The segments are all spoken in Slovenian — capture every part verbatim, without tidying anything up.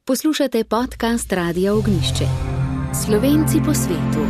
Poslušate podcast Radia Ognjišče. Slovenci po svetu.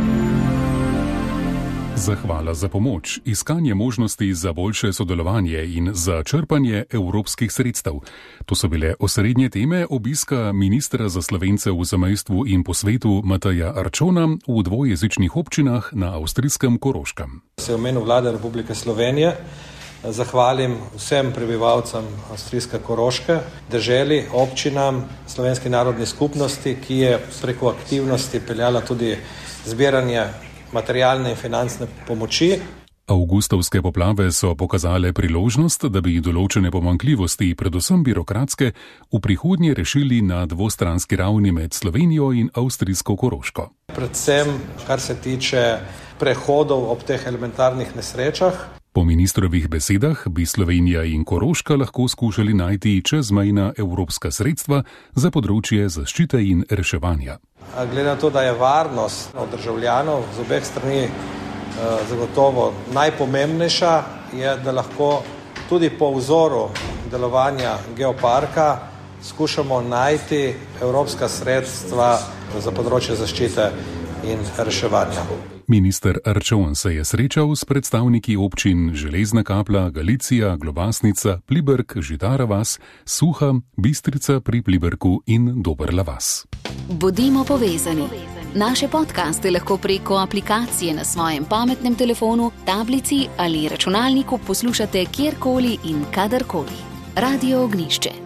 Zahvala za pomoč, iskanje možnosti za boljše sodelovanje in za črpanje evropskih sredstev. To so bile osrednje teme obiska ministra za Slovence v zamejstvu in po svetu Mateja Arčona v dvojezičnih občinah na avstrijskem Koroškem. Se v imenu Vlade Republike Slovenije zahvalim vsem prebivalcem avstrijske Koroške, deželi, občinam, slovenski narodni skupnosti, ki je preko aktivnosti peljala tudi zbiranje materialne in finančne pomoči. Avgustovske poplave so pokazale priložnost, da bi določene pomanjkljivosti, predvsem birokratske, v prihodnje rešili na dvostranski ravni med Slovenijo in avstrijsko Koroško. Predvsem, kar se tiče prehodov ob teh elementarnih nesrečah. Po ministrovih besedah bi Slovenija in Koroška lahko skušali najti čezmejna evropska sredstva za področje zaščite in reševanja. Glede na to, da je varnost od državljanov z obeh strani eh, zagotovo najpomembnejša, je, da lahko tudi po vzoru delovanja geoparka skušamo najti evropska sredstva za področje zaščite in reševanja. Minister Arčon se je srečal s predstavniki občin Železna Kapla, Galicija, Globasnica, Pliberk, Žitara vas, Suha, Bistrica pri Pliberku in Dobrla vas. Bodimo povezani. Naše podcaste lahko preko aplikacije na svojem pametnem telefonu, tablici ali računalniku poslušate kjerkoli in kadarkoli. Radio Ognjišče.